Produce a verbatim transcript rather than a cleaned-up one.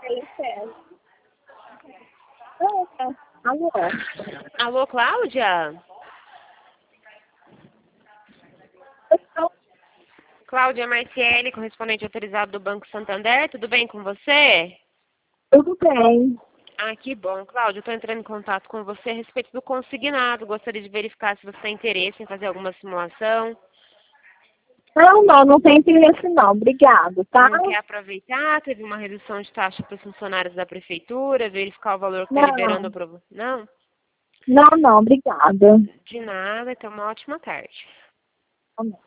Alô? Alô, Cláudia? Cláudia Marciele, correspondente autorizado do Banco Santander, tudo bem com você? Tudo bem. Ah, que bom. Cláudia, eu estou entrando em contato com você a respeito do consignado. Gostaria de verificar se você tem interesse em fazer alguma simulação. Não, não, não tem interesse não. Obrigado, tá? Não quer aproveitar? Teve uma redução de taxa para os funcionários da prefeitura, verificar o valor que está liberando Não, a provo... Não? não, não, obrigada. De nada, então uma ótima tarde. Amém.